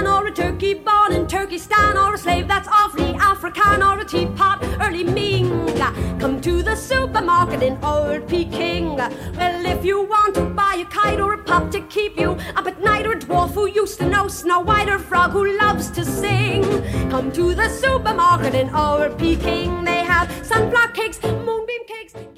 or a turkey born in Turkestan, or a slave that's awfully African, or a teapot early Ming. Come to the supermarket in Old Peking. Well, if you want to buy a kite or a pup to keep you up at night, or a dwarf who used to know Snow White, or a frog who loves to sing, come to the supermarket in Old Peking. They have sunflower cakes, moonbeam cakes.